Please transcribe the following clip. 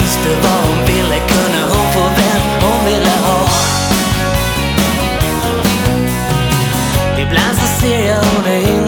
visste vad hon ville kunde hon få vem hon ville ha. Ibland så ser jag hon är